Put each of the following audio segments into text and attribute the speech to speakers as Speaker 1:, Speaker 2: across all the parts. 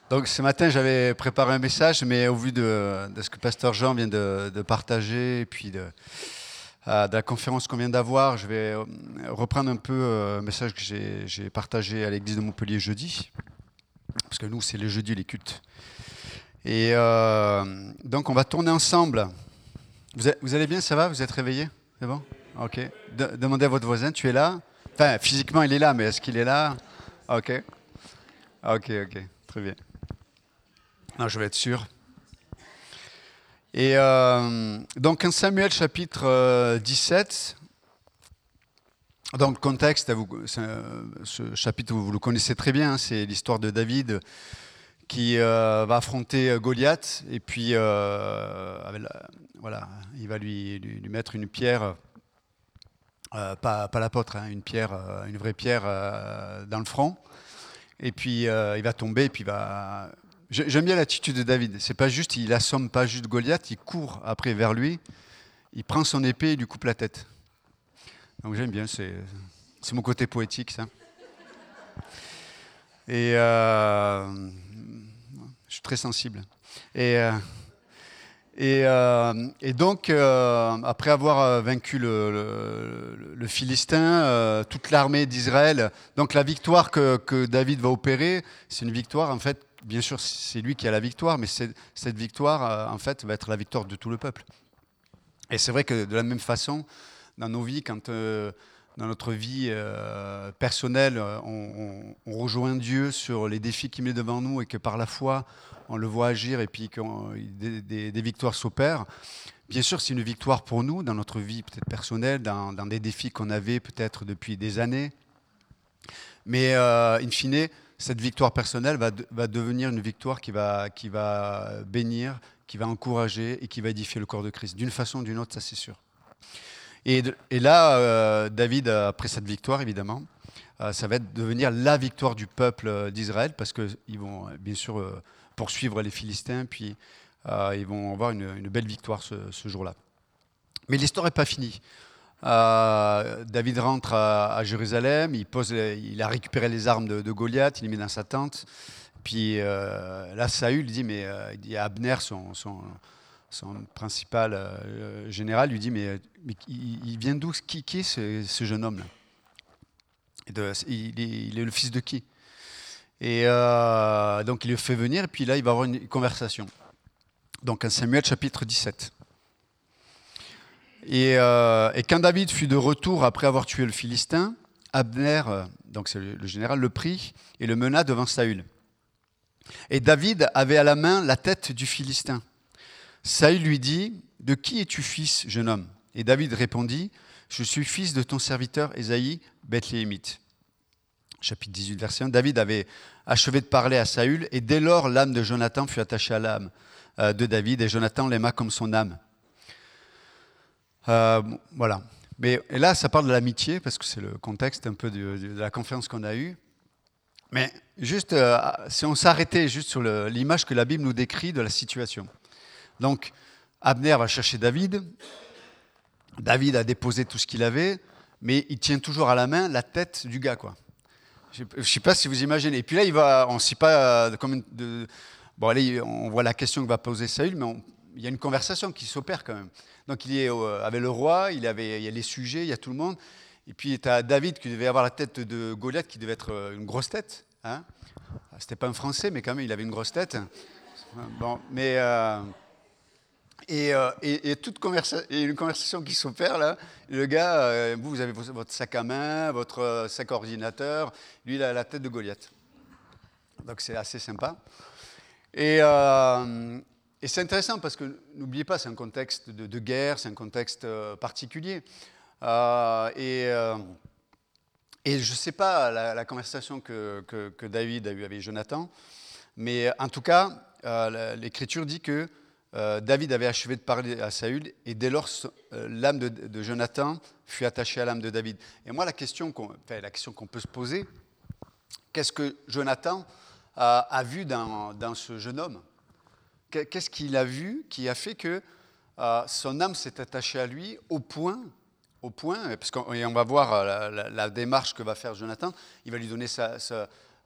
Speaker 1: Donc ce matin, j'avais préparé un message, mais au vu de ce que Pasteur Jean vient de partager, et puis de la conférence qu'on vient d'avoir, je vais reprendre un peu un message que j'ai partagé à l'église de Montpellier jeudi, parce que nous, c'est les jeudis, les cultes. Et donc on va tourner ensemble. Vous allez bien, ça va? Vous êtes réveillés? C'est bon? Ok. Demandez à votre voisin, tu es là? Enfin, physiquement, il est là, mais est-ce qu'il est là? Ok. Ok. Très bien. Non, je vais être sûr. Et donc, en Samuel chapitre 17, donc le contexte, ce chapitre, vous le connaissez très bien, hein, c'est l'histoire de David qui va affronter Goliath, et puis voilà, il va lui mettre une pierre, pas l'apôtre, hein, une pierre, une vraie pierre dans le front, et puis il va tomber, et puis il va... J'aime bien l'attitude de David. C'est pas juste, il assomme pas juste Goliath, il court après vers lui, il prend son épée et lui coupe la tête. Donc j'aime bien, c'est mon côté poétique, ça. Et je suis très sensible. Et, euh, et donc, après avoir vaincu le Philistin, toute l'armée d'Israël, donc la victoire que David va opérer, c'est une victoire, en fait, bien sûr, c'est lui qui a la victoire, mais cette victoire, en fait, va être la victoire de tout le peuple. Et c'est vrai que de la même façon, dans nos vies, quand dans notre vie personnelle, on rejoint Dieu sur les défis qu'il met devant nous et que par la foi, on le voit agir et puis que des victoires s'opèrent. Bien sûr, c'est une victoire pour nous dans notre vie peut-être personnelle, dans des défis qu'on avait peut-être depuis des années. Mais in fine, cette victoire personnelle va devenir une victoire qui va bénir, qui va encourager et qui va édifier le corps de Christ. D'une façon ou d'une autre, ça c'est sûr. Et là, David, après cette victoire, évidemment, ça va devenir la victoire du peuple d'Israël, parce qu'ils vont bien sûr poursuivre les Philistins, puis ils vont avoir une belle victoire ce jour-là. Mais l'histoire n'est pas finie. David rentre à Jérusalem, il a récupéré les armes de Goliath, il les met dans sa tente. Puis là, Saül dit, il dit à Abner, son principal général, lui dit, mais il vient d'où? Qui est ce jeune homme-là? Il est le fils de qui? Et donc il le fait venir, et puis là, il va avoir une conversation. Donc en Samuel chapitre 17. Et quand David fut de retour après avoir tué le Philistin, Abner, donc c'est le général, le prit et le mena devant Saül. Et David avait à la main la tête du Philistin. Saül lui dit, « De qui es-tu fils, jeune homme ?» Et David répondit, « Je suis fils de ton serviteur Ésaïe, Bethléemite. » Chapitre 18, verset 1. David avait achevé de parler à Saül, et dès lors l'âme de Jonathan fut attachée à l'âme de David, et Jonathan l'aima comme son âme. Voilà. Et là, ça parle de l'amitié, parce que c'est le contexte un peu de la conférence qu'on a eue. Mais juste, si on s'arrêtait juste sur l'image que la Bible nous décrit de la situation. Donc, Abner va chercher David. David a déposé tout ce qu'il avait, mais il tient toujours à la main la tête du gars, quoi. Je ne sais pas si vous imaginez. Et puis là, on ne sait pas bon, allez, on voit la question que va poser Saül, mais il y a une conversation qui s'opère quand même. Donc il est avec le roi, il y a les sujets, il y a tout le monde. Et puis tu as David qui devait avoir la tête de Goliath, qui devait être une grosse tête. Hein. C'était pas un Français, mais quand même, il avait une grosse tête. Bon, mais une conversation qui s'opère là. Le gars, vous avez votre sac à main, votre sac ordinateur. Lui, il a la tête de Goliath. Donc c'est assez sympa. Et c'est intéressant parce que n'oubliez pas, c'est un contexte de guerre, c'est un contexte particulier. Et je ne sais pas la conversation que David a eue avec Jonathan, mais en tout cas, l'Écriture dit que David avait achevé de parler à Saül, et dès lors, l'âme de Jonathan fut attachée à l'âme de David. Et moi, la question qu'on peut se poser, qu'est-ce que Jonathan a vu dans ce jeune homme? Qu'est-ce qu'il a vu qui a fait que son âme s'est attachée à lui au point, parce qu'on va voir la démarche que va faire Jonathan. Il va lui donner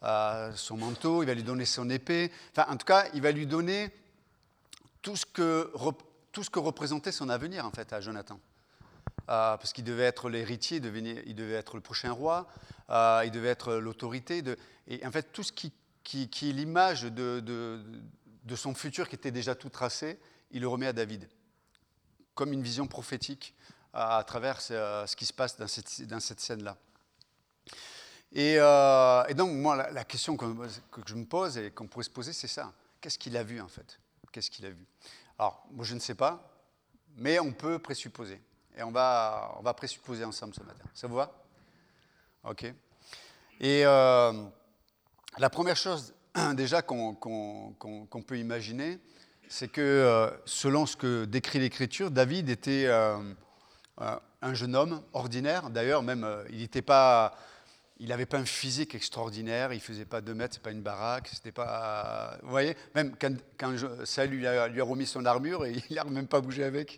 Speaker 1: son manteau, il va lui donner son épée. Enfin, en tout cas, il va lui donner tout ce que représentait son avenir, en fait, à Jonathan. Parce qu'il devait être l'héritier, il devait être le prochain roi, il devait être l'autorité. Et en fait, tout ce qui est l'image de son futur qui était déjà tout tracé, il le remet à David, comme une vision prophétique à travers ce qui se passe dans cette scène-là. Et donc, moi, la question que je me pose et qu'on pourrait se poser, c'est ça. Qu'est-ce qu'il a vu, en fait? Qu'est-ce qu'il a vu? Alors, moi, je ne sais pas, mais on peut présupposer. Et on va présupposer ensemble ce matin. Ça vous va? OK. Et la première chose, déjà, qu'on peut imaginer, c'est que, selon ce que décrit l'Écriture, David était un jeune homme ordinaire. D'ailleurs, même, il n'avait pas un physique extraordinaire, il ne faisait pas 2 mètres, c'est pas une baraque, c'était pas... Vous voyez, même quand Saül lui a remis son armure, et il n'a même pas bougé avec.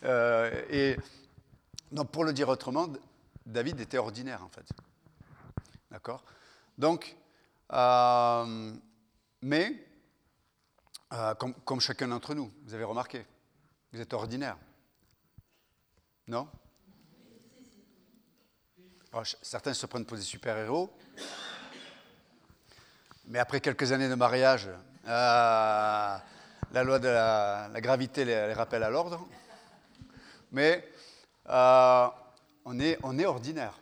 Speaker 1: Donc, pour le dire autrement, David était ordinaire, en fait. D'accord? Donc, mais, comme chacun d'entre nous, vous avez remarqué, vous êtes ordinaire. Non? Alors, certains se prennent pour des super-héros, mais après quelques années de mariage, la loi de la gravité les rappelle à l'ordre. Mais on est ordinaire.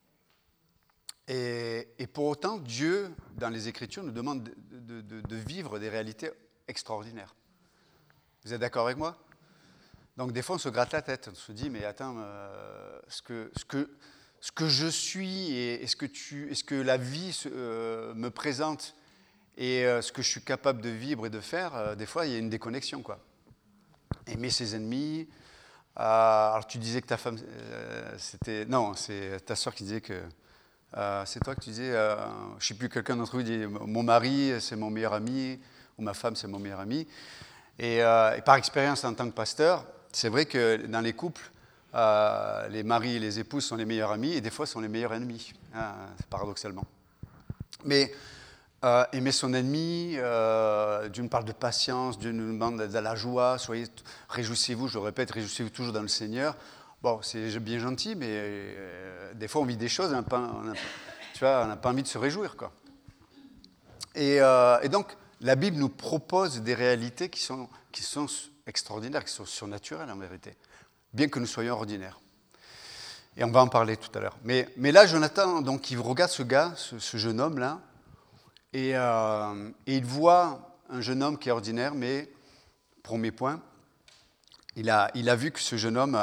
Speaker 1: Et pour autant, Dieu, dans les Écritures, nous demande de vivre des réalités extraordinaires. Vous êtes d'accord avec moi? Donc des fois, on se gratte la tête, on se dit, mais attends, ce que je suis et ce que la vie me présente et ce que je suis capable de vivre et de faire, des fois, il y a une déconnexion, quoi. Aimer ses ennemis. Alors tu disais que ta femme, c'était... Non, c'est ta soeur qui disait que... c'est toi que tu disais, je ne sais plus, quelqu'un d'entre vous dit, mon mari, c'est mon meilleur ami, ou ma femme, c'est mon meilleur ami. Et par expérience en tant que pasteur, c'est vrai que dans les couples, les maris et les épouses sont les meilleurs amis et des fois sont les meilleurs ennemis, paradoxalement. Mais aimer son ennemi, Dieu nous parle de patience, Dieu nous demande de la joie, réjouissez-vous, je le répète, réjouissez-vous toujours dans le Seigneur. Bon, c'est bien gentil, mais des fois on vit des choses, on n'a pas envie de se réjouir, quoi. Et donc, la Bible nous propose des réalités qui sont extraordinaires, qui sont surnaturelles en vérité, bien que nous soyons ordinaires. Et on va en parler tout à l'heure. Mais là, Jonathan, donc, il regarde ce gars, ce jeune homme-là, et il voit un jeune homme qui est ordinaire, mais, premier point, il a vu que ce jeune homme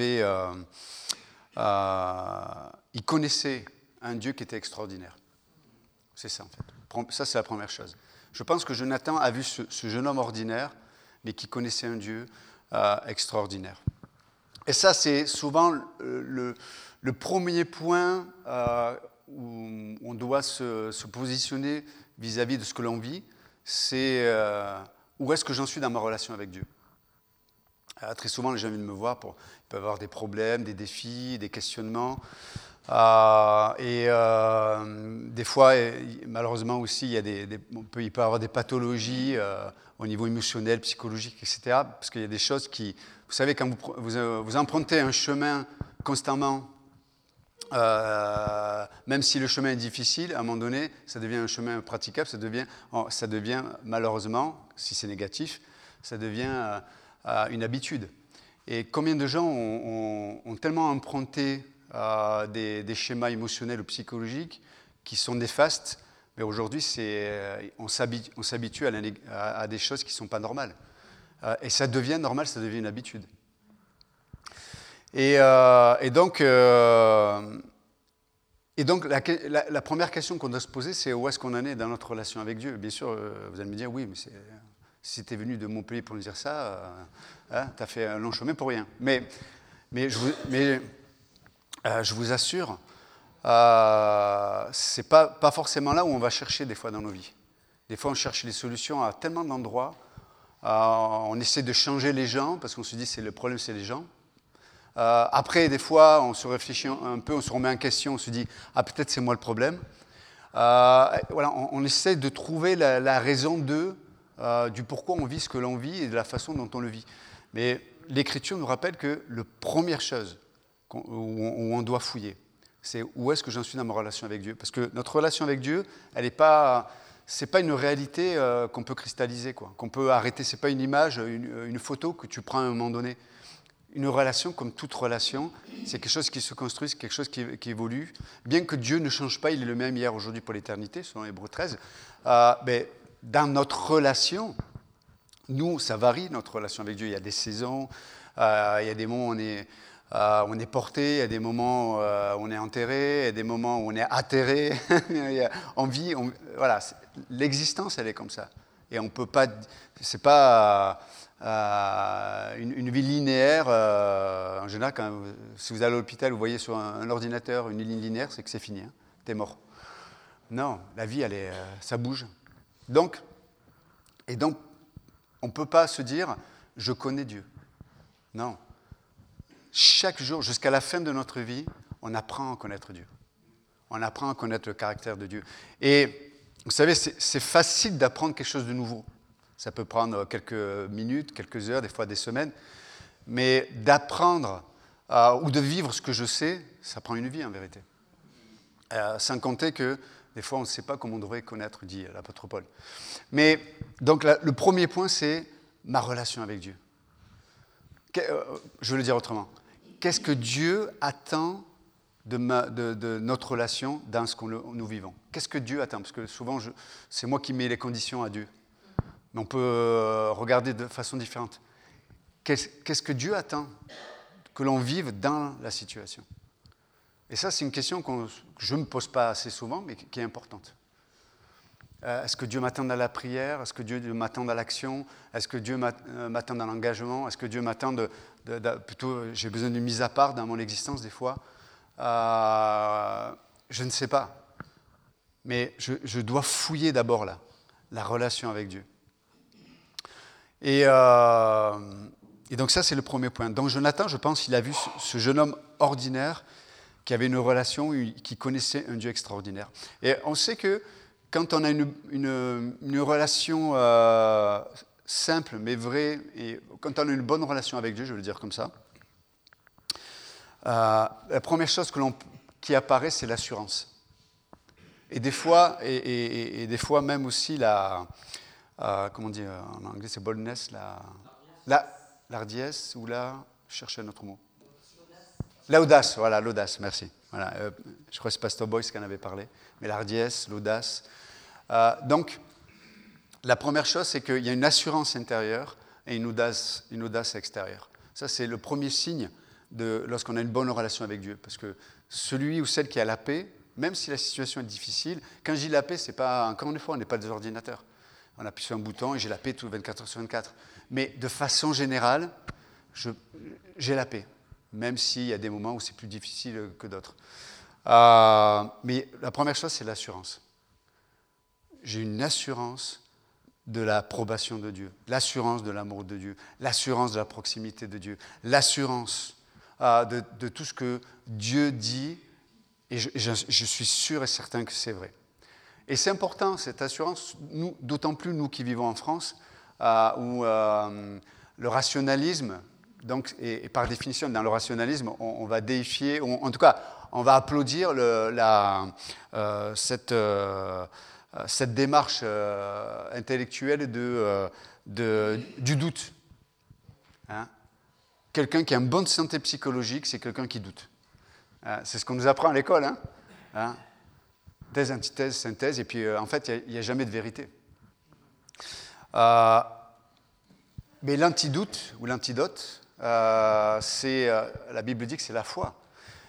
Speaker 1: il connaissait un Dieu qui était extraordinaire. C'est ça, en fait. Ça, c'est la première chose. Je pense que Jonathan a vu ce jeune homme ordinaire, mais qui connaissait un Dieu extraordinaire. Et ça, c'est souvent le premier point où on doit se positionner vis-à-vis de ce que l'on vit. C'est où est-ce que j'en suis dans ma relation avec Dieu. Très souvent, les gens viennent me voir, ils peuvent avoir des problèmes, des défis, des questionnements. Des fois, malheureusement aussi, il peut y avoir des pathologies au niveau émotionnel, psychologique, etc. Parce qu'il y a des choses qui... Vous savez, quand vous empruntez un chemin constamment, même si le chemin est difficile, à un moment donné, ça devient un chemin praticable, ça devient malheureusement, si c'est négatif, ça devient une habitude. Et combien de gens ont tellement emprunté des schémas émotionnels ou psychologiques qui sont néfastes, mais aujourd'hui, on s'habitue à des choses qui ne sont pas normales. Et ça devient normal, ça devient une habitude. Et donc, la première question qu'on doit se poser, c'est où est-ce qu'on en est dans notre relation avec Dieu. Bien sûr, vous allez me dire, oui, mais si tu es venu de Montpellier pour nous dire ça, tu as fait un long chemin pour rien. Mais je vous assure, c'est pas forcément là où on va chercher des fois dans nos vies. Des fois, on cherche les solutions à tellement d'endroits. On essaie de changer les gens parce qu'on se dit le problème, c'est les gens. Après, des fois, on se réfléchit un peu, on se remet en question, on se dit peut-être c'est moi le problème. Voilà, on essaie de trouver la raison du pourquoi on vit ce que l'on vit et de la façon dont on le vit. Mais l'Écriture nous rappelle que la première chose où on doit fouiller, c'est où est-ce que j'en suis dans ma relation avec Dieu. Parce que notre relation avec Dieu, elle n'est pas... C'est pas une réalité qu'on peut cristalliser, quoi, qu'on peut arrêter. C'est pas une image, une photo que tu prends à un moment donné. Une relation, comme toute relation, c'est quelque chose qui se construit, c'est quelque chose qui évolue. Bien que Dieu ne change pas, il est le même hier, aujourd'hui, pour l'éternité, selon Hébreux 13. Mais dans notre relation, nous, ça varie, notre relation avec Dieu. Il y a des saisons, il y a des moments où on est porté, il y a des moments où on est enterré, il y a des moments où on est atterré. On vit, voilà, l'existence, elle est comme ça. Et on peut pas, c'est pas une vie linéaire. En général, si vous allez à l'hôpital, vous voyez sur un ordinateur une ligne linéaire, c'est que c'est fini, hein, t'es mort. Non, la vie, ça bouge. Donc, on ne peut pas se dire, je connais Dieu. Non. Chaque jour, jusqu'à la fin de notre vie, on apprend à connaître Dieu. On apprend à connaître le caractère de Dieu. Et vous savez, c'est facile d'apprendre quelque chose de nouveau. Ça peut prendre quelques minutes, quelques heures, des fois des semaines. Mais d'apprendre ou de vivre ce que je sais, ça prend une vie en vérité. Sans compter que des fois, on ne sait pas comment on devrait connaître, dit l'apôtre Paul. Mais donc, le premier point, c'est ma relation avec Dieu. Je vais le dire autrement. Qu'est-ce que Dieu attend de notre relation dans ce que nous vivons? Qu'est-ce que Dieu attend? Parce que souvent, c'est moi qui mets les conditions à Dieu. Mais on peut regarder de façon différente. Qu'est-ce que Dieu attend que l'on vive dans la situation? Et ça, c'est une question que je ne me pose pas assez souvent, mais qui est importante. Est-ce que Dieu m'attend dans la prière? Est-ce que Dieu m'attend dans l'action? Est-ce que Dieu m'attend dans l'engagement? Est-ce que Dieu m'attend plutôt, j'ai besoin d'une mise à part dans mon existence des fois? Je ne sais pas. Mais je dois fouiller d'abord là, la relation avec Dieu. Et donc ça, c'est le premier point. Donc Jonathan, je pense, il a vu ce jeune homme ordinaire qui avait une relation, qui connaissait un Dieu extraordinaire. Et on sait que quand on a une relation simple mais vraie, et quand on a une bonne relation avec Dieu, je vais le dire comme ça, la première chose qui apparaît, c'est l'assurance. Et des fois, des fois même aussi comment on dit en anglais, c'est boldness, l'ardiesse, ou je cherchais un autre mot. L'audace, voilà, l'audace, merci. Voilà, je crois que c'est Pastor Boyce qui en avait parlé, mais l'ardiesse, l'audace. Donc, la première chose, c'est qu'il y a une assurance intérieure et une audace extérieure. Ça, c'est le premier signe lorsqu'on a une bonne relation avec Dieu. Parce que celui ou celle qui a la paix, même si la situation est difficile, quand je dis la paix, c'est pas, encore une fois, on n'est pas des ordinateurs. On appuie sur un bouton et j'ai la paix tout 24 heures sur 24. Mais de façon générale, j'ai la paix. Même s'il y a des moments où c'est plus difficile que d'autres. Mais la première chose, c'est l'assurance. J'ai une assurance de l'approbation de Dieu, l'assurance de l'amour de Dieu, l'assurance de la proximité de Dieu, l'assurance de tout ce que Dieu dit, et je suis sûr et certain que c'est vrai. Et c'est important, cette assurance, d'autant plus nous qui vivons en France, où le rationalisme, donc, et par définition, dans le rationalisme, on va déifier, en tout cas, on va applaudir cette démarche intellectuelle du doute. Hein? Quelqu'un qui a une bonne santé psychologique, c'est quelqu'un qui doute. C'est ce qu'on nous apprend à l'école. Hein? Thèse, antithèse, synthèse, et puis en fait, il n'y a jamais de vérité. Mais l'antidoute ou l'antidote, la Bible dit que c'est la foi.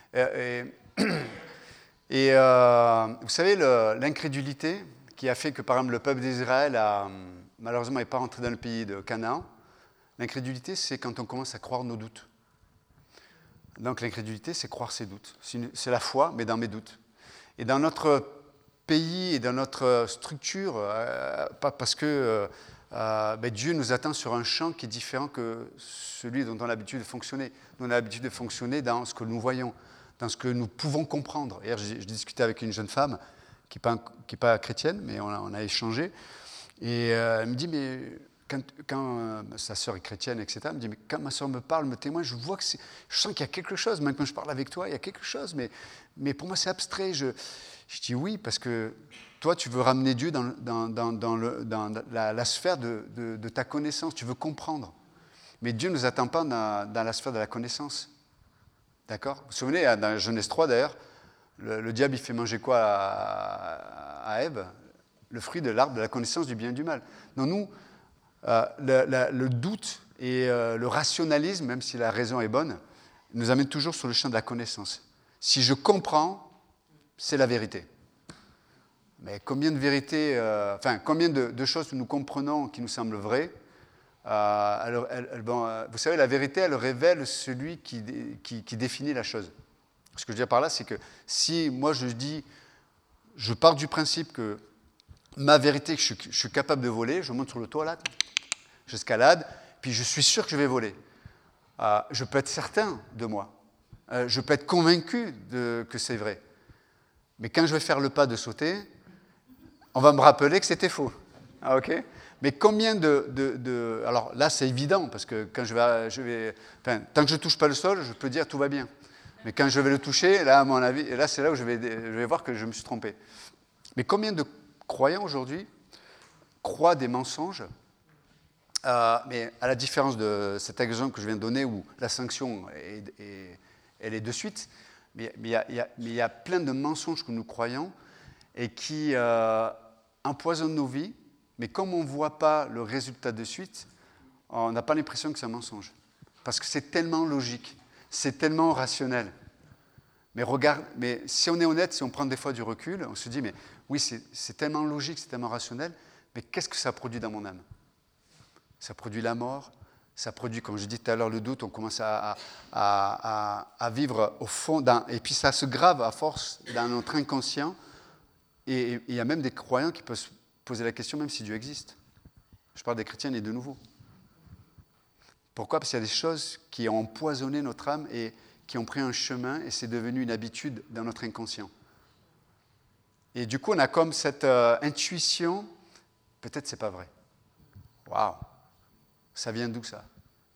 Speaker 1: Et vous savez, l'incrédulité qui a fait que, par exemple, le peuple d'Israël malheureusement n'est pas rentré dans le pays de Canaan, l'incrédulité, c'est quand on commence à croire nos doutes. Donc l'incrédulité, c'est croire ses doutes. C'est la foi, mais dans mes doutes. Et dans notre pays et dans notre structure, parce que Dieu nous attend sur un champ qui est différent que celui dont on a l'habitude de fonctionner. Nous, on a l'habitude de fonctionner dans ce que nous voyons, dans ce que nous pouvons comprendre. Hier, je discutais avec une jeune femme qui n'est pas chrétienne, mais on a échangé. Et elle me dit, mais quand sa sœur est chrétienne, etc., elle me dit, mais quand ma sœur me parle, me témoigne, je vois je sens qu'il y a quelque chose. Même quand je parle avec toi, il y a quelque chose, mais pour moi, c'est abstrait. Je dis oui, parce que toi, tu veux ramener Dieu dans la sphère de ta connaissance. Tu veux comprendre. Mais Dieu ne nous attend pas dans la sphère de la connaissance. D'accord? Vous vous souvenez, dans Genèse 3, d'ailleurs, le diable, il fait manger quoi à Ève? Le fruit de l'arbre de la connaissance du bien et du mal. Non, nous, le doute et le rationalisme, même si la raison est bonne, nous amène toujours sur le champ de la connaissance. Si je comprends, c'est la vérité. Mais combien de vérités, combien de choses nous comprenons qui nous semblent vraies, vous savez, la vérité, elle révèle celui qui définit la chose. Ce que je veux dire par là, c'est que si moi je pars du principe que ma vérité, que je suis capable de voler, je monte sur le toit là, j'escalade, puis je suis sûr que je vais voler. Je peux être certain de moi. Je peux être convaincu que c'est vrai. Mais quand je vais faire le pas de sauter, on va me rappeler que c'était faux. Ok? Mais combien alors là, c'est évident, parce que quand tant que je ne touche pas le sol, je peux dire tout va bien. Mais quand je vais le toucher, là, à mon avis, et là, c'est là où je vais voir que je me suis trompé. Mais combien de croyants aujourd'hui croient des mensonges, mais à la différence de cet exemple que je viens de donner, où la sanction, elle est de suite, mais il y a plein de mensonges que nous croyons et qui empoisonnent nos vies, mais comme on ne voit pas le résultat de suite, on n'a pas l'impression que c'est un mensonge. Parce que c'est tellement logique, c'est tellement rationnel. Mais si on est honnête, si on prend des fois du recul, on se dit, mais oui, c'est tellement logique, c'est tellement rationnel, mais qu'est-ce que ça produit dans mon âme? Ça produit la mort, ça produit, comme je disais tout à l'heure, le doute, on commence à vivre au fond, et puis ça se grave à force dans notre inconscient, et il y a même des croyants qui peuvent se poser la question même si Dieu existe. Je parle des chrétiens et de nouveau. Pourquoi? Parce qu'il y a des choses qui ont empoisonné notre âme et qui ont pris un chemin et c'est devenu une habitude dans notre inconscient. Et du coup, on a comme cette intuition, peut-être c'est pas vrai. Waouh! Ça vient d'où ça?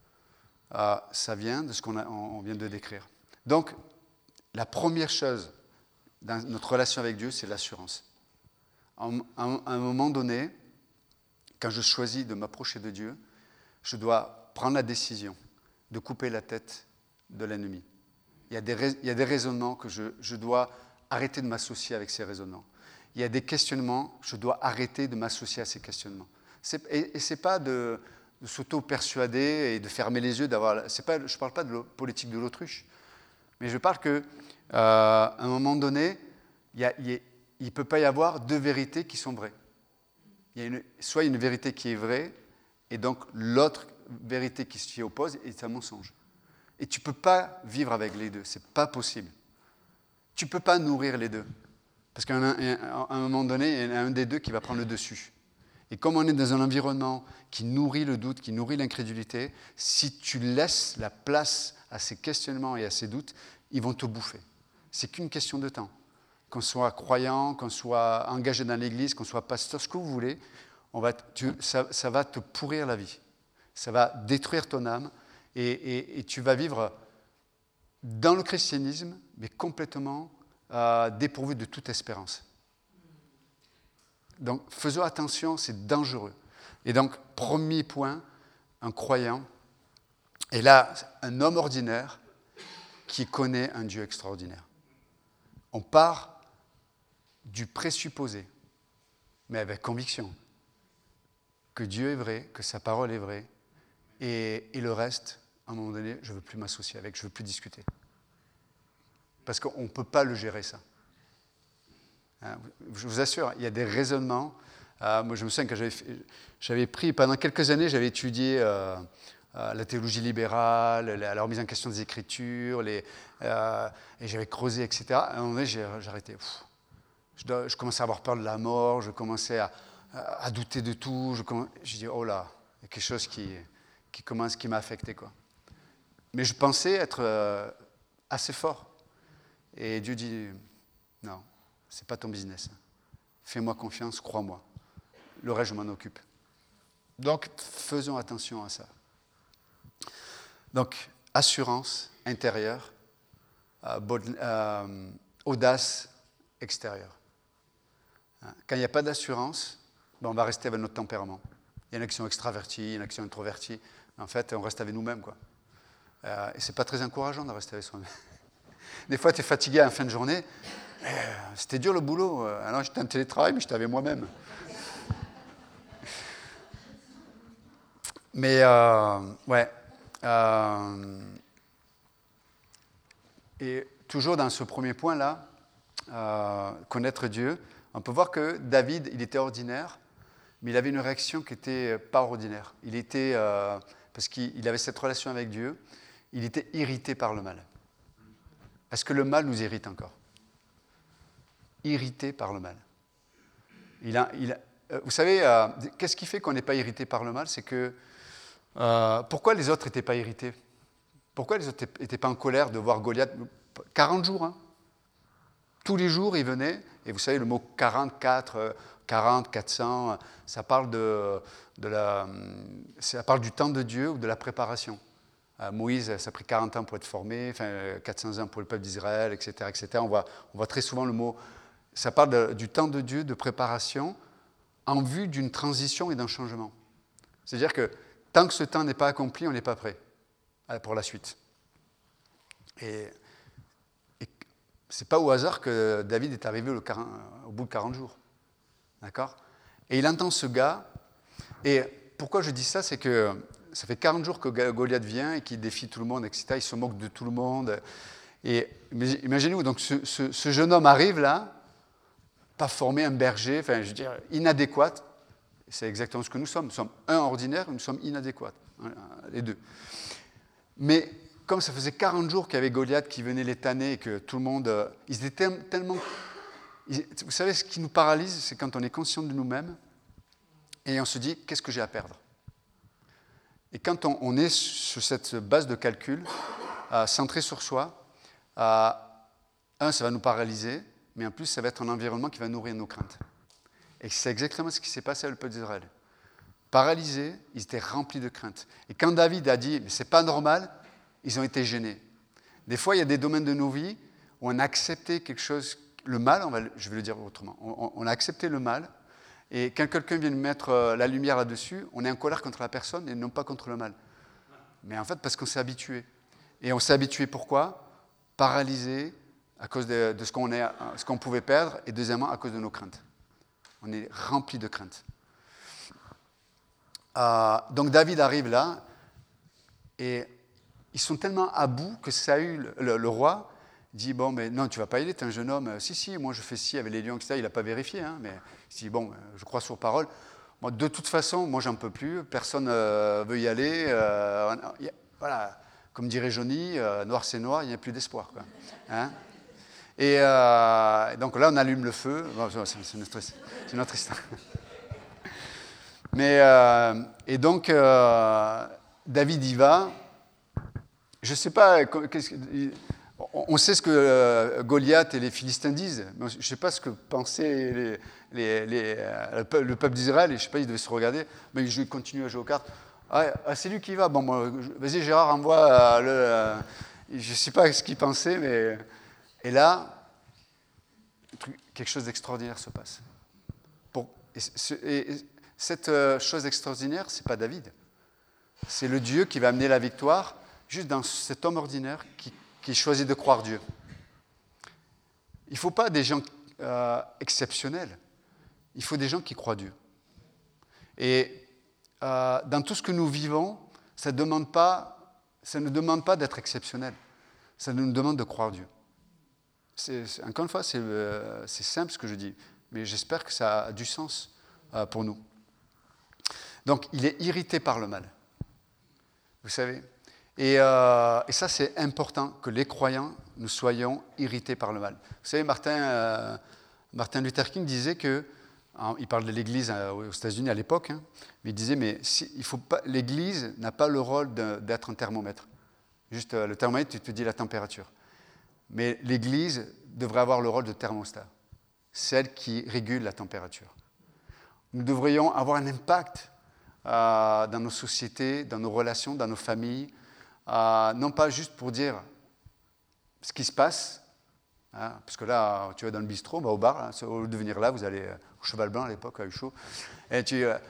Speaker 1: Ça vient de ce qu'on vient de décrire. Donc, la première chose dans notre relation avec Dieu, c'est l'assurance. À un moment donné, quand je choisis de m'approcher de Dieu, je dois prendre la décision de couper la tête de l'ennemi. Il y a des raisonnements que je dois arrêter de m'associer avec ces raisonnements. Il y a des questionnements, je dois arrêter de m'associer à ces questionnements. Et ce n'est pas de s'auto-persuader et de fermer les yeux, je ne parle pas de la politique de l'autruche, mais je parle qu'à un moment donné, il ne peut pas y avoir deux vérités qui sont vraies. Soit une vérité qui est vraie, et donc l'autre vérité qui s'y oppose est un mensonge. Et tu ne peux pas vivre avec les deux, ce n'est pas possible. Tu ne peux pas nourrir les deux. Parce qu'à un moment donné, il y en a un des deux qui va prendre le dessus. Et comme on est dans un environnement qui nourrit le doute, qui nourrit l'incrédulité, si tu laisses la place à ces questionnements et à ces doutes, ils vont te bouffer. C'est qu'une question de temps. Qu'on soit croyant, qu'on soit engagé dans l'église, qu'on soit pasteur, ce que vous voulez, ça va te pourrir la vie. Ça va détruire ton âme et tu vas vivre dans le christianisme, mais complètement dépourvu de toute espérance. Donc, faisons attention, c'est dangereux. Et donc, premier point, un croyant est là, un homme ordinaire qui connaît un Dieu extraordinaire. On part du présupposé, mais avec conviction, que Dieu est vrai, que sa parole est vraie, et le reste, à un moment donné, je ne veux plus m'associer avec, je ne veux plus discuter. Parce qu'on ne peut pas le gérer, ça. Je vous assure, il y a des raisonnements. Moi, je me souviens que j'avais pris, pendant quelques années, j'avais étudié la théologie libérale, la remise en question des Écritures, et j'avais creusé, etc. À un moment donné, j'ai arrêté. Je commençais à avoir peur de la mort, je commençais à douter de tout. Je dis, oh là, il y a quelque chose qui m'a affecté, quoi. Mais je pensais être assez fort. Et Dieu dit, non. C'est pas ton business. fais-moi confiance, crois-moi. Le reste, je m'en occupe. Donc, faisons attention à ça. Donc, assurance intérieure, audace extérieure. Quand il n'y a pas d'assurance, on va rester avec notre tempérament. Il y en a qui sont extravertis, il y en a qui sont introvertis. En fait, on reste avec nous-mêmes, quoi. Et c'est pas très encourageant de rester avec soi-même. Des fois, tu es fatigué à la fin de journée. C'était dur le boulot. Alors, j'étais en télétravail, mais j'étais avec moi-même. Mais, ouais. Et toujours dans ce premier point-là, connaître Dieu, on peut voir que David, il était ordinaire, mais il avait une réaction qui n'était pas ordinaire. Il était, parce qu'il avait cette relation avec Dieu, il était irrité par le mal. Est-ce que le mal nous irrite encore? Irrité par le mal. Vous savez, qu'est-ce qui fait qu'on n'est pas irrité par le mal? C'est que, pourquoi les autres n'étaient pas irrités? Pourquoi les autres n'étaient pas en colère de voir Goliath? 40 jours, hein. Tous les jours, il venait, et vous savez, le mot 44, 40, 400, ça parle, ça parle du temps de Dieu ou de la préparation. Moïse, ça a pris 40 ans pour être formé, 400 ans pour le peuple d'Israël, etc., etc. On voit très souvent le mot, ça parle du temps de Dieu, de préparation, en vue d'une transition et d'un changement. C'est-à-dire que tant que ce temps n'est pas accompli, on n'est pas prêt pour la suite. Et ce n'est pas au hasard que David est arrivé au bout de 40 jours. D'accord? Et il entend ce gars. Et pourquoi je dis ça? C'est que ça fait 40 jours que Goliath vient et qu'il défie tout le monde, etc. Il se moque de tout le monde. Et imaginez-vous, donc ce jeune homme arrive là, pas formé, un berger, je veux dire, inadéquat. C'est exactement ce que nous sommes. Nous sommes ordinaires, nous sommes inadéquats, les deux. Mais comme ça faisait 40 jours qu'il y avait Goliath qui venait les tanner et que tout le monde... ils étaient tellement... Vous savez, ce qui nous paralyse, c'est quand on est conscient de nous-mêmes et on se dit, qu'est-ce que j'ai à perdre? Et quand on est sur cette base de calcul, centré sur soi, ça va nous paralyser, mais en plus, ça va être un environnement qui va nourrir nos craintes. Et c'est exactement ce qui s'est passé avec le peuple d'Israël. Paralysés, ils étaient remplis de craintes. Et quand David a dit, mais c'est pas normal, ils ont été gênés. Des fois, il y a des domaines de nos vies où on a accepté quelque chose, le mal, je vais le dire autrement, on a accepté le mal, et quand quelqu'un vient nous mettre la lumière là-dessus, on est en colère contre la personne et non pas contre le mal. Mais en fait, parce qu'on s'est habitué. Et on s'est habitué pourquoi? Paralysé à cause de ce qu'on pouvait perdre, et deuxièmement, à cause de nos craintes. On est rempli de craintes. Donc David arrive là, et ils sont tellement à bout que Saül, le roi, dit, bon, mais non, tu ne vas pas y aller, tu es un jeune homme. Si, moi je fais ci avec les lions, etc. Il n'a pas vérifié, hein, mais il dit, bon, je crois sur parole. Moi, de toute façon, moi j'en peux plus, personne ne veut y aller. Voilà, comme dirait Johnny, noir c'est noir, il n'y a plus d'espoir, quoi. Hein? Et donc là, on allume le feu. Bon, c'est une autre histoire. Mais, et donc, David y va. Je ne sais pas, on sait ce que Goliath et les Philistins disent, mais je ne sais pas ce que pensait le peuple d'Israël, et je ne sais pas, ils devaient se regarder, mais je continue à jouer aux cartes. C'est lui qui va, bon, vas-y Gérard, envoie je ne sais pas ce qu'il pensait, mais... Et là, quelque chose d'extraordinaire se passe. Et cette chose extraordinaire, ce n'est pas David. C'est le Dieu qui va amener la victoire, juste dans cet homme ordinaire qui choisit de croire Dieu. Il ne faut pas des gens exceptionnels. Il faut des gens qui croient Dieu. Et dans tout ce que nous vivons, ça ne demande pas d'être exceptionnel. Ça nous demande de croire Dieu. Encore une fois, c'est simple ce que je dis, mais j'espère que ça a du sens pour nous. Donc, il est irrité par le mal. Vous savez? Et ça, c'est important que les croyants, nous soyons irrités par le mal. Vous savez, Martin Luther King disait que, il parle de l'Église aux États-Unis à l'époque, hein, mais il disait, mais l'Église n'a pas le rôle d'être un thermomètre. Juste le thermomètre, tu te dis la température. Mais l'Église devrait avoir le rôle de thermostat. c'est elle qui régule la température. Nous devrions avoir un impact dans nos sociétés, dans nos relations, dans nos familles, non pas juste pour dire ce qui se passe, hein, parce que là, tu vas dans le bistrot, on va au bar, là, au lieu de venir là, vous allez au Cheval Blanc à l'époque, à Huchot, et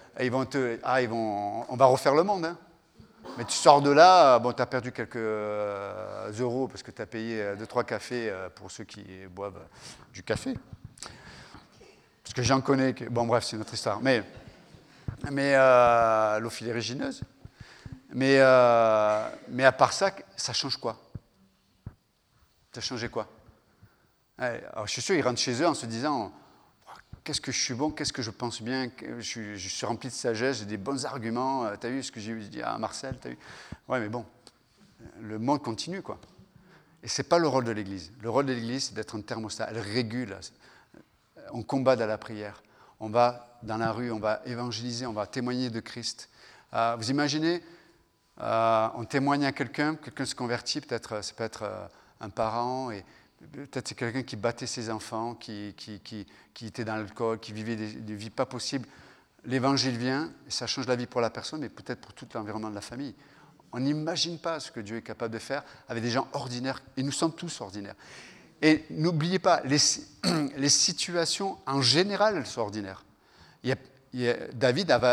Speaker 1: on va refaire le monde. Hein. Mais tu sors de là, bon, tu as perdu quelques euros parce que tu as payé 2-3 cafés pour ceux qui boivent du café. Parce que j'en connais, bon bref, c'est notre histoire. Mais l'eau filérégineuse. Mais à part ça, ça change quoi? Ça changeait quoi? Alors, je suis sûr, ils rentrent chez eux en se disant qu'est-ce que je suis bon, qu'est-ce que je pense bien, je suis rempli de sagesse, j'ai des bons arguments. T'as vu ce que j'ai dit à Marcel? T'as vu? Ouais, mais bon, le monde continue, quoi. Et c'est pas le rôle de l'Église. Le rôle de l'Église, c'est d'être un thermostat. Elle régule. On combat dans la prière. On va dans la rue, on va évangéliser, on va témoigner de Christ. Vous imaginez, on témoigne à quelqu'un se convertit, peut-être, ça peut être un parent, et peut-être c'est quelqu'un qui battait ses enfants, qui était dans l'alcool, qui vivait des vies pas possibles. L'évangile vient, et ça change la vie pour la personne, mais peut-être pour tout l'environnement de la famille. On n'imagine pas ce que Dieu est capable de faire avec des gens ordinaires, et nous sommes tous ordinaires. Et n'oubliez pas, les situations en général, elles sont ordinaires. David n'a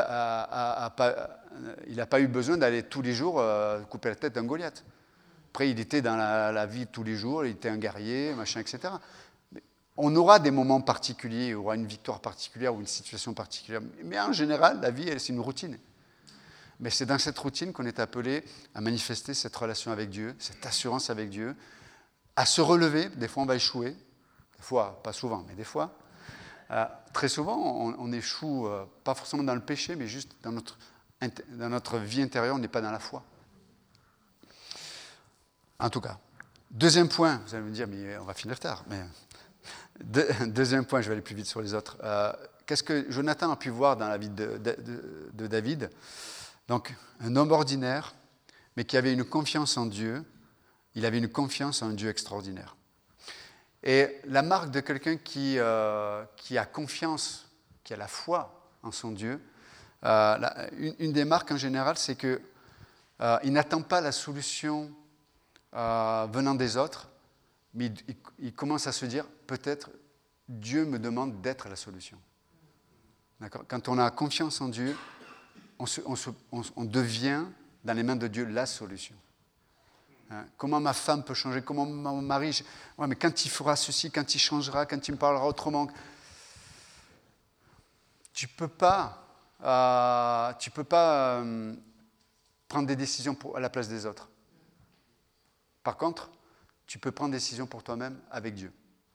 Speaker 1: pas eu besoin d'aller tous les jours couper la tête d'un Goliath. Après, il était dans la vie de tous les jours, il était un guerrier, machin, etc. Mais on aura des moments particuliers, on aura une victoire particulière ou une situation particulière. Mais en général, la vie, c'est une routine. Mais c'est dans cette routine qu'on est appelé à manifester cette relation avec Dieu, cette assurance avec Dieu, à se relever. Des fois, on va échouer. Des fois, pas souvent, mais des fois. Très souvent, on échoue, pas forcément dans le péché, mais juste dans notre vie intérieure, on n'est pas dans la foi. En tout cas. Deuxième point, vous allez me dire, mais on va finir tard. Mais deuxième point, je vais aller plus vite sur les autres. Qu'est-ce que Jonathan a pu voir dans la vie de David? Donc, un homme ordinaire, mais qui avait une confiance en Dieu. Il avait une confiance en un Dieu extraordinaire. Et la marque de quelqu'un qui a confiance, qui a la foi en son Dieu, une des marques en général, c'est qu'il n'attend pas la solution venant des autres, mais il commence à se dire, peut-être Dieu me demande d'être la solution. D'accord? Quand on a confiance en Dieu, on devient, dans les mains de Dieu, la solution. Comment ma femme peut changer? Comment mon mari? Ouais, mais quand il fera ceci, quand il changera, quand il me parlera autrement, tu peux pas prendre des décisions à la place des autres. Par contre, tu peux prendre des décisions pour toi-même avec Dieu.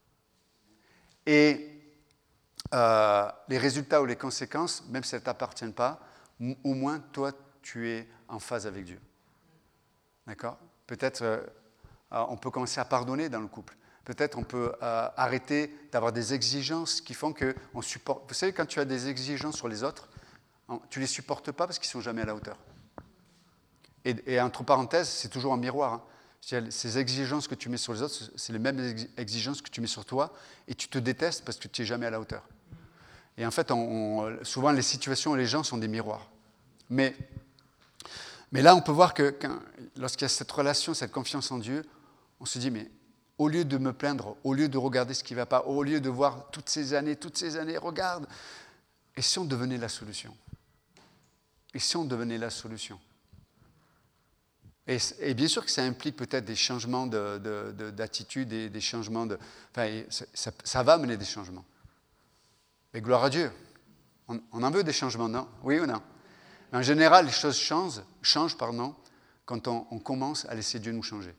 Speaker 1: Et les résultats ou les conséquences, même si elles ne t'appartiennent pas, au moins, toi, tu es en phase avec Dieu. D'accord? Peut-être on peut commencer à pardonner dans le couple. Peut-être on peut arrêter d'avoir des exigences qui font qu'on supporte. Vous savez, quand tu as des exigences sur les autres, tu ne les supportes pas parce qu'ils ne sont jamais à la hauteur. Et entre parenthèses, c'est toujours un miroir. Hein. Ces exigences que tu mets sur les autres, c'est les mêmes exigences que tu mets sur toi, et tu te détestes parce que tu n'es jamais à la hauteur. Et en fait, souvent, les situations et les gens sont des miroirs. Mais là, on peut voir que lorsqu'il y a cette relation, cette confiance en Dieu, on se dit, mais au lieu de me plaindre, au lieu de regarder ce qui ne va pas, au lieu de voir toutes ces années, regarde, et si on devenait la solution? Et si on devenait la solution? Et bien sûr que ça implique peut-être des changements d'attitude, des changements de... Enfin, ça va amener des changements. Et gloire à Dieu. On en veut des changements, non? Oui ou non? En général, les choses changent quand on commence à laisser Dieu nous changer.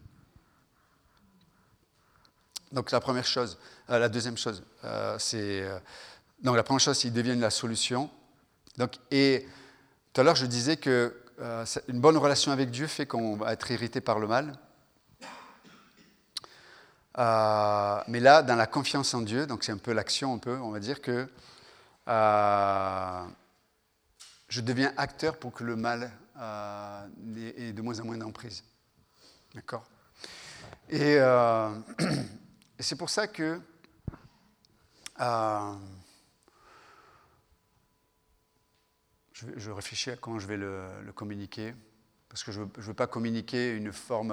Speaker 1: Donc la première chose, la deuxième chose, donc la première chose, c'est qu'ils deviennent la solution. Donc, et tout à l'heure, je disais que une bonne relation avec Dieu fait qu'on va être irrité par le mal. Mais là, dans la confiance en Dieu, donc c'est un peu l'action, on va dire que je deviens acteur pour que le mal ait de moins en moins d'emprise. D'accord? Et c'est pour ça que Euh, je réfléchis à comment je vais le communiquer, parce que je ne veux pas communiquer une forme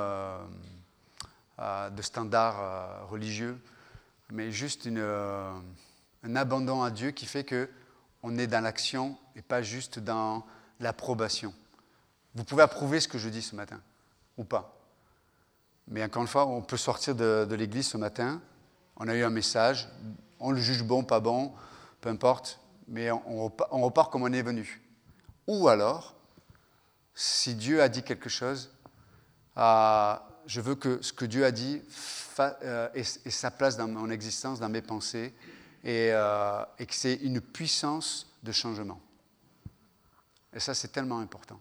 Speaker 1: de standard religieux, mais juste un abandon à Dieu qui fait qu'on est dans l'action et pas juste dans l'approbation. Vous pouvez approuver ce que je dis ce matin, ou pas. Mais encore une fois, on peut sortir de l'église ce matin, on a eu un message, on le juge bon, pas bon, peu importe, mais on repart comme on est venu. Ou alors, si Dieu a dit quelque chose, je veux que ce que Dieu a dit ait sa place dans mon existence, dans mes pensées, et que c'est une puissance de changement. Et ça, c'est tellement important.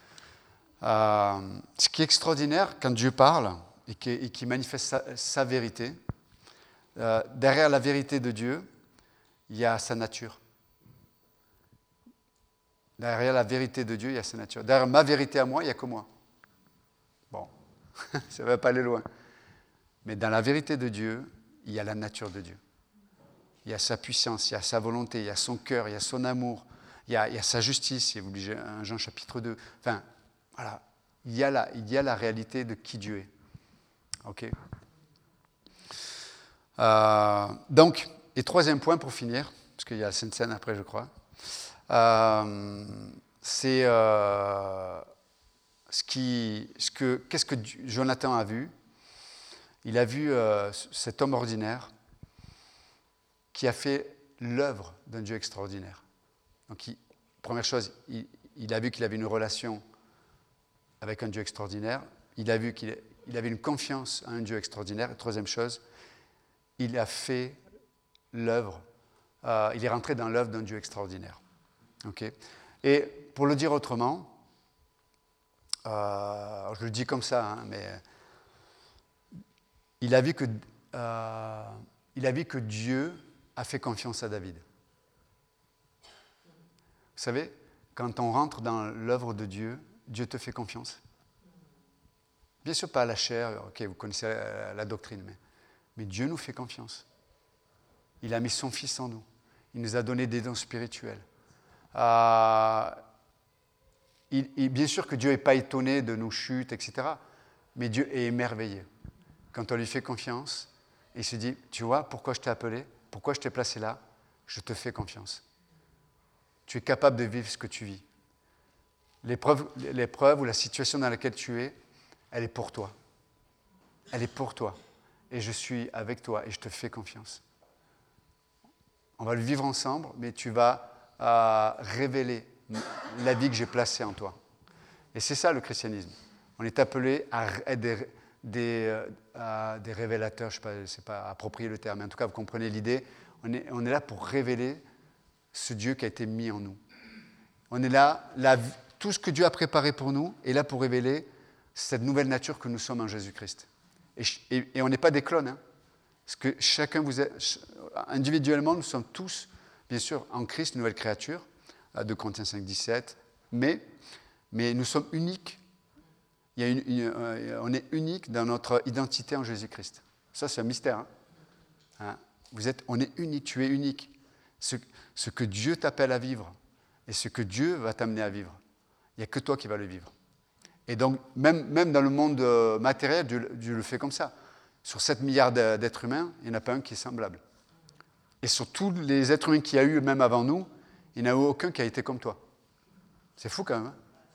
Speaker 1: Ce qui est extraordinaire quand Dieu parle et qui manifeste sa vérité, derrière la vérité de Dieu, il y a sa nature. Derrière la vérité de Dieu, il y a sa nature. Derrière ma vérité à moi, il n'y a que moi. Bon, ça ne va pas aller loin. Mais dans la vérité de Dieu, il y a la nature de Dieu. Il y a sa puissance, il y a sa volonté, il y a son cœur, il y a son amour, il y a sa justice, si vous lisez 1 Jean chapitre 2. Enfin, voilà, il y a la réalité de qui Dieu est. OK. Donc, et troisième point pour finir, parce qu'il y a la Sainte Seine après, je crois, c'est qu'est-ce que Jonathan a vu. Il a vu cet homme ordinaire qui a fait l'œuvre d'un Dieu extraordinaire. Donc, première chose, il a vu qu'il avait une relation avec un Dieu extraordinaire. Il a vu qu'il avait une confiance en un Dieu extraordinaire. Et troisième chose, il a fait l'œuvre. Il est rentré dans l'œuvre d'un Dieu extraordinaire. Okay. Et pour le dire autrement, je le dis comme ça, hein, mais il a vu que Dieu a fait confiance à David. Vous savez, quand on rentre dans l'œuvre de Dieu, Dieu te fait confiance. Bien sûr, pas à la chair, ok, vous connaissez la doctrine, mais Dieu nous fait confiance. Il a mis son Fils en nous. Il nous a donné des dons spirituels. Bien sûr que Dieu n'est pas étonné de nos chutes, etc. Mais Dieu est émerveillé. Quand on lui fait confiance, il se dit, tu vois, pourquoi je t'ai appelé, pourquoi je t'ai placé là, je te fais confiance. Tu es capable de vivre ce que tu vis. L'épreuve ou la situation dans laquelle tu es, elle est pour toi. Elle est pour toi. Et je suis avec toi et je te fais confiance. On va le vivre ensemble, mais tu vas révéler la vie que j'ai placée en toi. Et c'est ça le christianisme. On est appelé à être des révélateurs, je ne sais pas approprier le terme, mais en tout cas vous comprenez l'idée. On est là pour révéler ce Dieu qui a été mis en nous. On est là, tout ce que Dieu a préparé pour nous est là pour révéler cette nouvelle nature que nous sommes en Jésus-Christ. Et on n'est pas des clones, hein, parce que chacun individuellement, nous sommes tous, bien sûr, en Christ, une nouvelle créature, 2 Corinthiens 5, 17, mais nous sommes uniques. On est unique dans notre identité en Jésus-Christ. Ça, c'est un mystère. Hein. On est unique, tu es unique. Ce que Dieu t'appelle à vivre et ce que Dieu va t'amener à vivre, il n'y a que toi qui vas le vivre. Et donc, même dans le monde matériel, Dieu le fait comme ça. Sur 7 milliards d'êtres humains, il n'y en a pas un qui est semblable. Et sur tous les êtres humains qu'il y a eu, même avant nous, il n'y en a aucun qui a été comme toi. C'est fou quand même. Hein.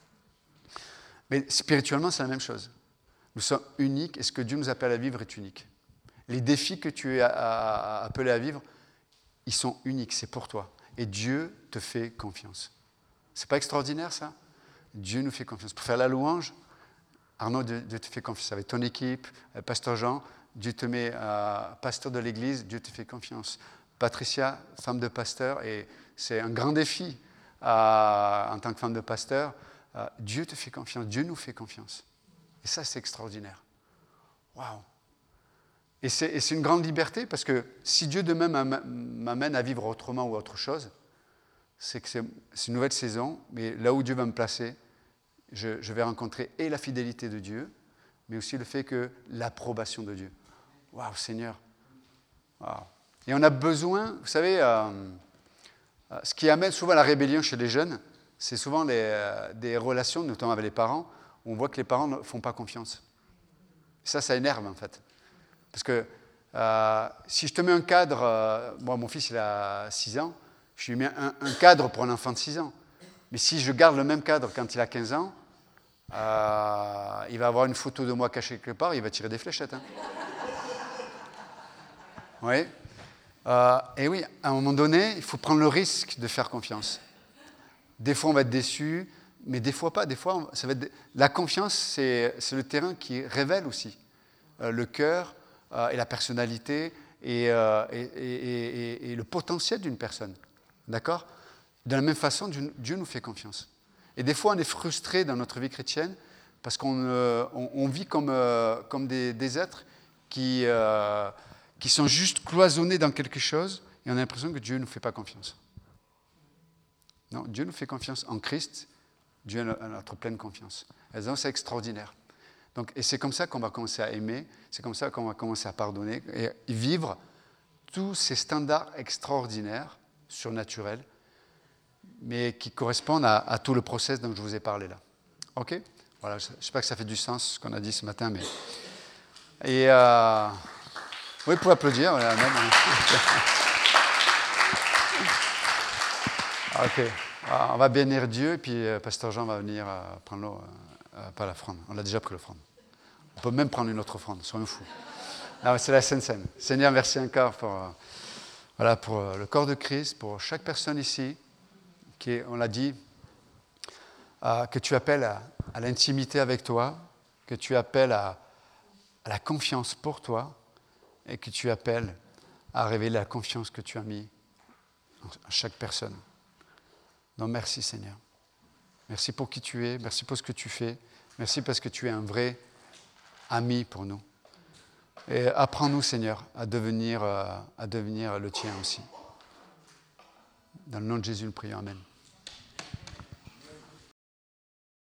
Speaker 1: Mais spirituellement, c'est la même chose. Nous sommes uniques et ce que Dieu nous appelle à vivre est unique. Les défis que tu es appelé à vivre, ils sont uniques, c'est pour toi. Et Dieu te fait confiance. C'est pas extraordinaire ça? Dieu nous fait confiance. Pour faire la louange, Arnaud, Dieu te fait confiance. Avec ton équipe, Pasteur Jean, Dieu te met pasteur de l'église, Dieu te fait confiance. Patricia, femme de pasteur, et c'est un grand défi en tant que femme de pasteur. Dieu te fait confiance, Dieu nous fait confiance. Et ça, c'est extraordinaire. Waouh! Et c'est une grande liberté parce que si Dieu demain m'amène à vivre autrement ou autre chose, c'est que c'est une nouvelle saison, mais là où Dieu va me placer, je vais rencontrer et la fidélité de Dieu, mais aussi le fait que l'approbation de Dieu. Waouh, Seigneur! Waouh! Et on a besoin, vous savez, ce qui amène souvent la rébellion chez les jeunes, c'est souvent des relations, notamment avec les parents, où on voit que les parents ne font pas confiance. Ça énerve en fait. Parce que si je te mets un cadre, moi mon fils il a 6 ans, je lui mets un cadre pour un enfant de 6 ans. Mais si je garde le même cadre quand il a 15 ans, il va avoir une photo de moi cachée quelque part, il va tirer des fléchettes. Hein. Oui. Et oui, à un moment donné, il faut prendre le risque de faire confiance. Des fois, on va être déçu, mais des fois pas. Des fois, ça va être... La confiance, c'est le terrain qui révèle aussi le cœur et la personnalité et le potentiel d'une personne. D'accord ? De la même façon, Dieu nous fait confiance. Et des fois, on est frustré dans notre vie chrétienne parce qu'on vit comme des êtres qui sont juste cloisonnés dans quelque chose et on a l'impression que Dieu ne nous fait pas confiance. Non, Dieu nous fait confiance en Christ. Dieu a notre pleine confiance. Et donc, c'est extraordinaire. Donc, et c'est comme ça qu'on va commencer à aimer, c'est comme ça qu'on va commencer à pardonner et vivre tous ces standards extraordinaires, surnaturels, mais qui correspondent à tout le process dont je vous ai parlé là. OK ? Voilà, je ne sais pas que ça fait du sens ce qu'on a dit ce matin, mais... Et oui, pour applaudir. Voilà, même. OK. On va bénir Dieu, et puis Pasteur Jean va venir prendre l'eau, pas l'offrande. On a déjà pris l'offrande. On peut même prendre une autre offrande, soyons fous. Non, c'est la Sainte Seine. Seigneur, merci encore pour le corps de Christ, pour chaque personne ici, qui, on l'a dit, que tu appelles à l'intimité avec toi, que tu appelles à la confiance pour toi, et que tu appelles à révéler la confiance que tu as mis en chaque personne. Donc merci Seigneur. Merci pour qui tu es, merci pour ce que tu fais, merci parce que tu es un vrai ami pour nous. Et apprends-nous Seigneur à devenir le tien aussi. Dans le nom de Jésus, nous prions. Amen.